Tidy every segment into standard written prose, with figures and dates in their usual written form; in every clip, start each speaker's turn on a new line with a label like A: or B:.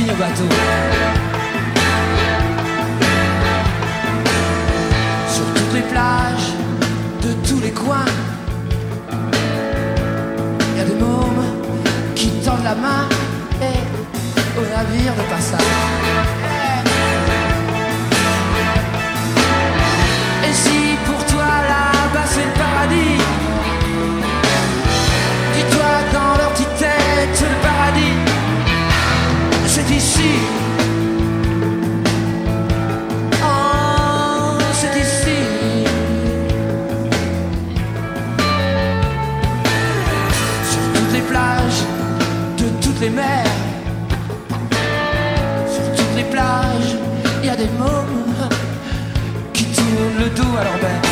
A: au bateau. Sur toutes les plages de tous les coins, y a des mômes qui tendent la main au navire de passage. Et si pour toi là-bas c'est le paradis, dis-toi dans leur petite tête le paradis, c'est ici. Oh, c'est ici. Sur toutes les plages de toutes les mers, sur toutes les plages, il y a des mômes qui tournent le dos à leur mère.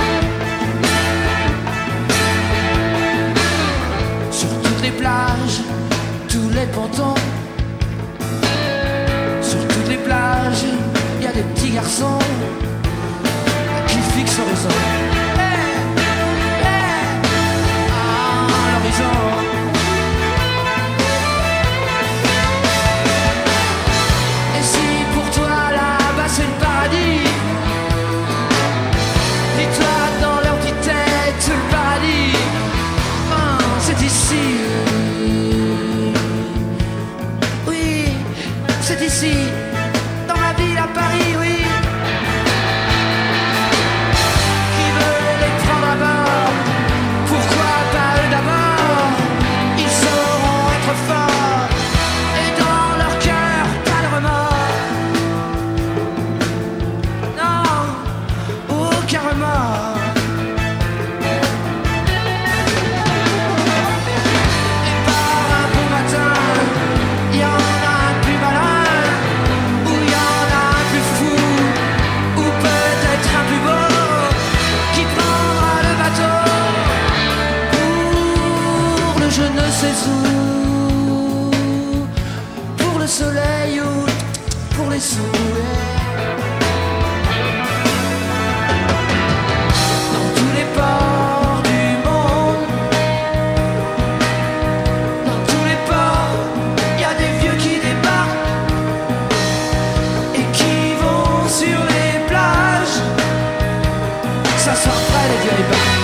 A: Sur toutes les plages, tous les pontons, sur toutes les plages, il y a des petits garçons qui fixent l'horizon. Ah, l'horizon. Et si pour toi là-bas c'est le paradis, dis-toi dans leur petite tête le paradis, oh, c'est ici. Oui, c'est ici, dans ma ville à Paris, oui. Qui veut les prendre à bord? Pourquoi pas eux d'abord? Ils sauront être forts, et dans leur cœur, pas de remords. Non, aucun remords. Et par un beau matin, il y en a un plus malin, ou il y en a un plus fou, ou peut-être un plus beau, qui prendra le bateau pour le je ne sais où, pour le soleil ou pour les souhaits. Dans tous les ports du monde, dans tous les ports, il y a des vieux qui débarquent et qui vont sur les plages s'asseoir près des vieilles barques.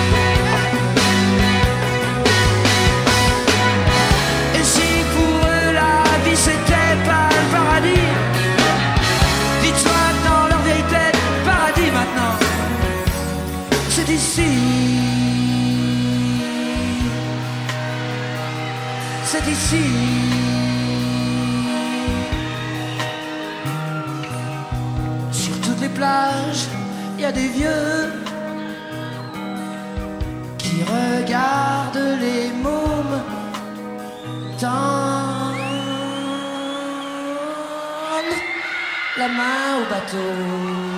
A: Et si pour eux la vie c'était pas le paradis, dis-toi dans leur vieille tête, paradis maintenant, c'est ici. C'est ici. Sur toutes les plages, il y a des vieux qui regardent les mômes tendre la main au bateau.